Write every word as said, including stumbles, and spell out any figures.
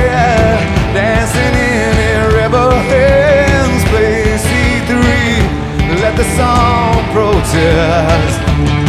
yeah. Dancing in a rebel hands, play C three, let the song protest.